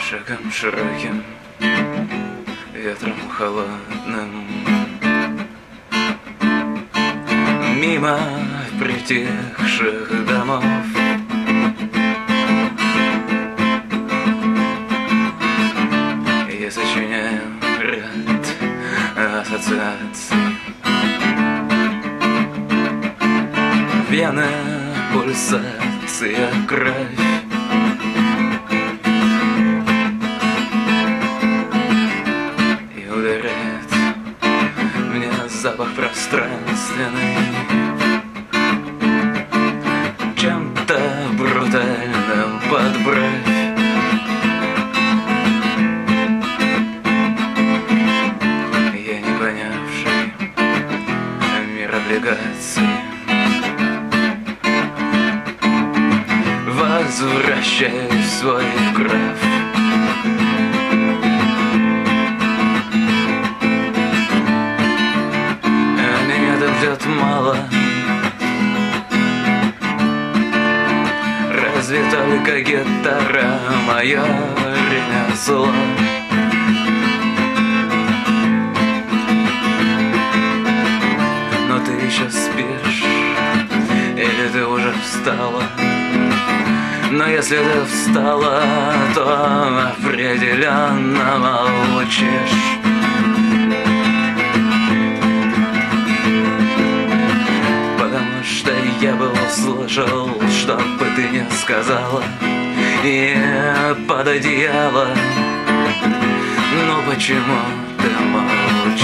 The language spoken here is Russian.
Шагом широким, ветром холодным, мимо притихших домов. Я сочиняю ряд ассоциаций. Вены, пульсация, кровь. И ударяет мне запах пространственный, чем-то брутальным под бровь. Я не понявший мир облигаций возвращаюсь в свой граф. Меня там ждет мало, разве только гитара мое ремесло. Но ты еще спишь, или ты уже встала? Но если ты встала, то определенно молчишь. Потому что я бы услышал, что бы ты не сказала, и под одеяло. Но почему ты молчишь?